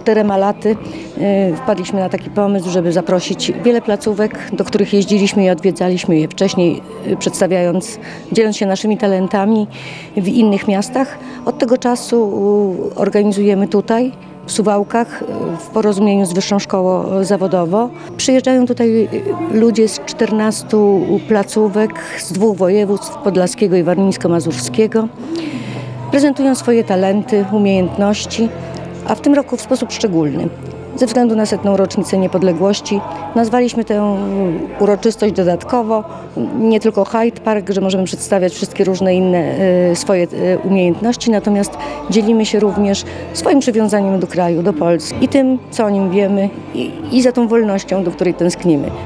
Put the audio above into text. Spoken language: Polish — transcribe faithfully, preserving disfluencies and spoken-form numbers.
czterema laty wpadliśmy na taki pomysł, żeby zaprosić wiele placówek, do których jeździliśmy i odwiedzaliśmy je wcześniej, przedstawiając, dzieląc się naszymi talentami w innych miastach. Od tego czasu organizujemy tutaj, w Suwałkach, w porozumieniu z Wyższą Szkołą Zawodową. Przyjeżdżają tutaj ludzie z czternastu placówek, z dwóch województw, podlaskiego i warmińsko-mazurskiego. Prezentują swoje talenty, umiejętności, a w tym roku w sposób szczególny. Ze względu na setną rocznicę niepodległości nazwaliśmy tę uroczystość dodatkowo nie tylko Hyde Park, że możemy przedstawiać wszystkie różne inne swoje umiejętności, natomiast dzielimy się również swoim przywiązaniem do kraju, do Polski i tym, co o nim wiemy i, i za tą wolnością, do której tęsknimy.